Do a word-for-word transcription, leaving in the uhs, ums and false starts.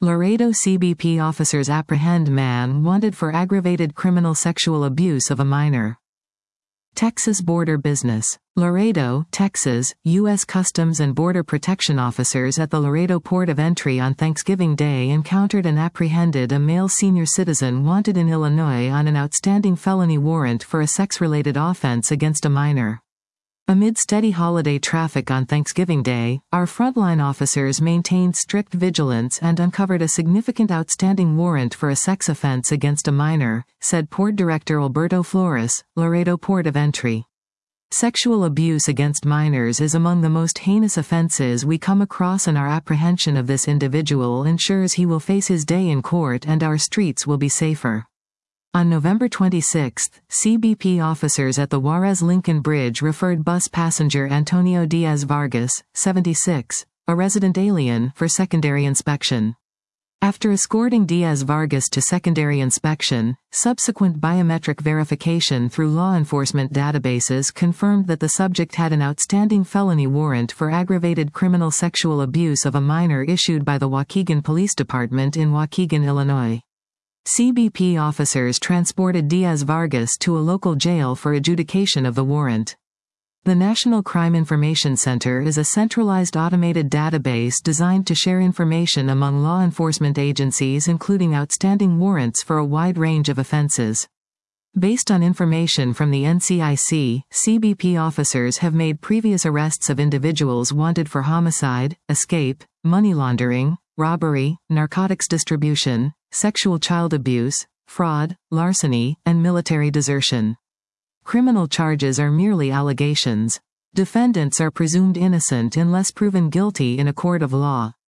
Laredo C B P officers apprehend man wanted for aggravated criminal sexual abuse of a minor. Texas border business. Laredo, Texas, U S Customs and Border Protection officers at the Laredo Port of Entry on Thanksgiving Day encountered and apprehended a male senior citizen wanted in Illinois on an outstanding felony warrant for a sex-related offense against a minor. Amid steady holiday traffic on Thanksgiving Day, our frontline officers maintained strict vigilance and uncovered a significant outstanding warrant for a sex offense against a minor, said Port Director Alberto Flores, Laredo Port of Entry. Sexual abuse against minors is among the most heinous offenses we come across, and our apprehension of this individual ensures he will face his day in court and our streets will be safer. On November twenty-sixth, C B P officers at the Juarez-Lincoln Bridge referred bus passenger Antonio Diaz Vargas, seventy-six, a resident alien, for secondary inspection. After escorting Diaz Vargas to secondary inspection, subsequent biometric verification through law enforcement databases confirmed that the subject had an outstanding felony warrant for aggravated criminal sexual abuse of a minor issued by the Waukegan Police Department in Waukegan, Illinois. C B P officers transported Diaz Vargas to a local jail for adjudication of the warrant. The National Crime Information Center is a centralized automated database designed to share information among law enforcement agencies, including outstanding warrants for a wide range of offenses. Based on information from the N C I C, C B P officers have made previous arrests of individuals wanted for homicide, escape, money laundering, robbery, narcotics distribution, sexual child abuse, fraud, larceny, and military desertion. Criminal charges are merely allegations. Defendants are presumed innocent unless proven guilty in a court of law.